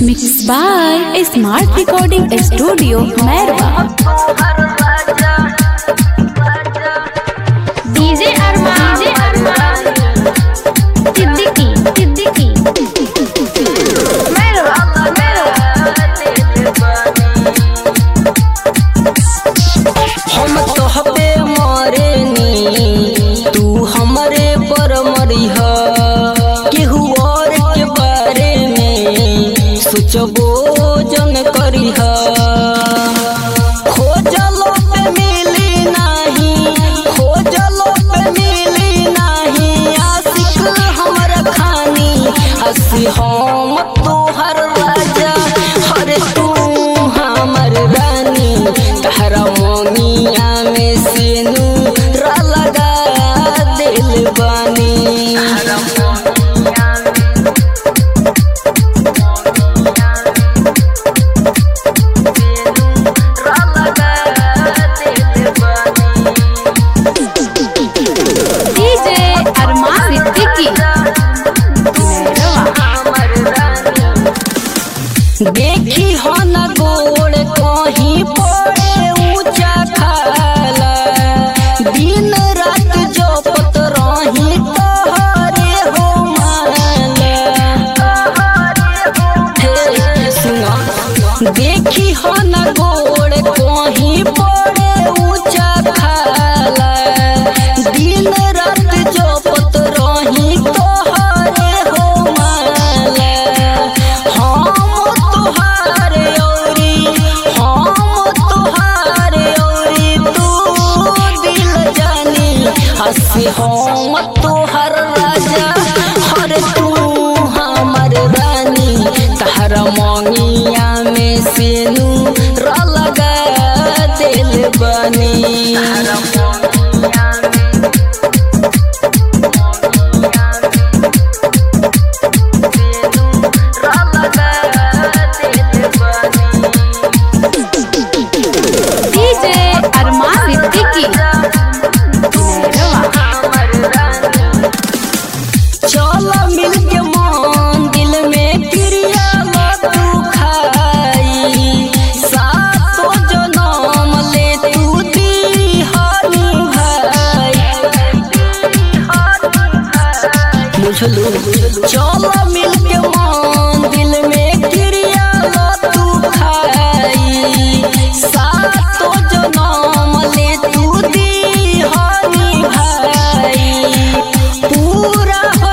Mixed by Smart Recording Studio, Merwa. DJ Arman, Siddiqui, Merwa. हम तोहबे मरेनी तू हमरे पर मरिह केहू और के बारे में सोचबो जन करिह खोजलो पे मिली नाही आशिक हमरा खानी हसी हम तोहर राजा हरे तू हमर रानी तहरा मोनिया में सिनू लगा दिल बानी DJ Arman Siddiqui, देखी हो न गोड़ कहीं पड़े ऊंचा खाला दिन रात जपत रही तोहरे हो माला सुना देखी हो न गोड़ कहीं पड़े ऊंचा खाला दिन रात जपत रही तोहरे हो माला हम तोहारे औरी तू दिल जानी हसी हम तोहर राजा हर तू हमर रानी तहरा मोनिया में सिनू लगा दिल बनी DJ Arman Siddiqui, चल मिल के मन दिल में क्रिया तू खाई सातो जनम ले तू दीहानी भाई बुझलू चल मिल के मन दिल में क्रिया तू खाई सातो जनम ले तू दीहानी भाई पूरा हो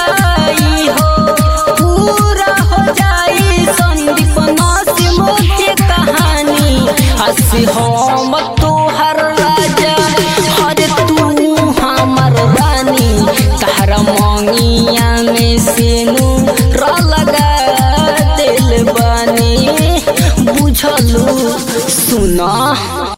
जाई संदीप नासिम के कहानी हसी हम तोहर राजा हर तू हमर रानी तहरा मोनिया में सिनू लगा दिल बानी बुझलू सुना।